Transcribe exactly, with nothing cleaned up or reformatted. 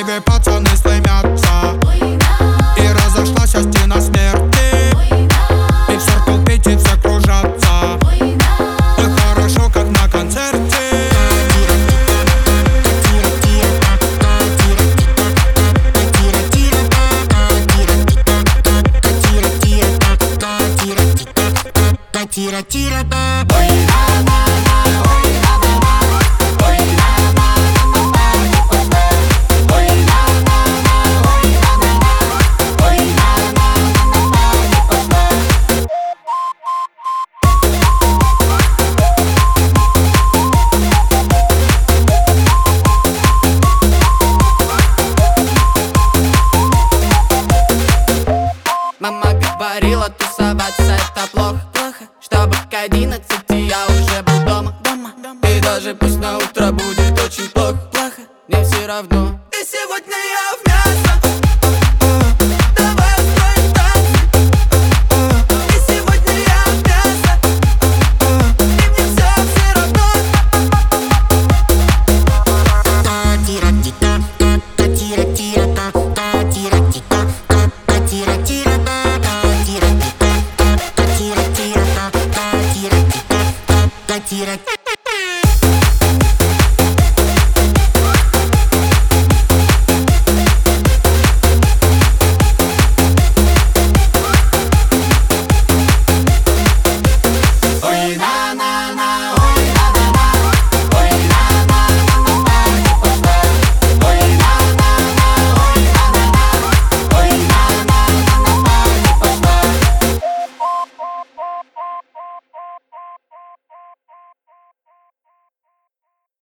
двигай, пацаны стремятся. И разошлась стена смерти. И в циркул пяти все кружатся. И хорошо, как на концерте. Тира-тира, ой, мама, ой, мама, ой, мама, ой, мама, ой, мама, ой, мама, мама говорила, тусоваться это плохо. Чтобы к одиннадцати я уже был дома, дома. И даже пусть на утро будет очень плохо, плохо. Мне все равно. И сегодня я в мясо.